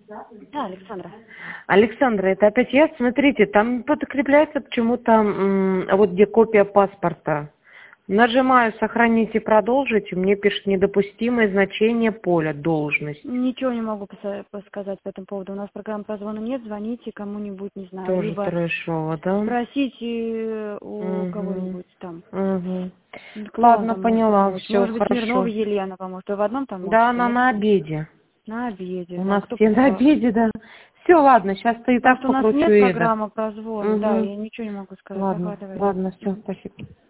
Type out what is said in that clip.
Да, Александра. Александра, это опять я. Смотрите, там подкрепляется почему-то, вот где копия паспорта. Нажимаю «Сохранить и продолжить», и мне пишет «Недопустимое значение поля, должность». Ничего не могу сказать по этому поводу. У нас программы прозвона нет, звоните кому-нибудь, не знаю, Тоже либо трэшово, да? спросите у Угу. кого-нибудь там. Угу. Кто вам Ладно, там может поняла, помочь? все Может быть, Смирнова хорошо. Елена поможет. Вы в одном там Да, офисе, она нет? на обеде. На обеде. У А нас кто все на обеде, да. Все, ладно, сейчас-то и так Просто у нас покручу нет это. программы прозвона, да, Угу. я ничего не могу сказать. Ладно, Ага, давайте. ладно, все, спасибо.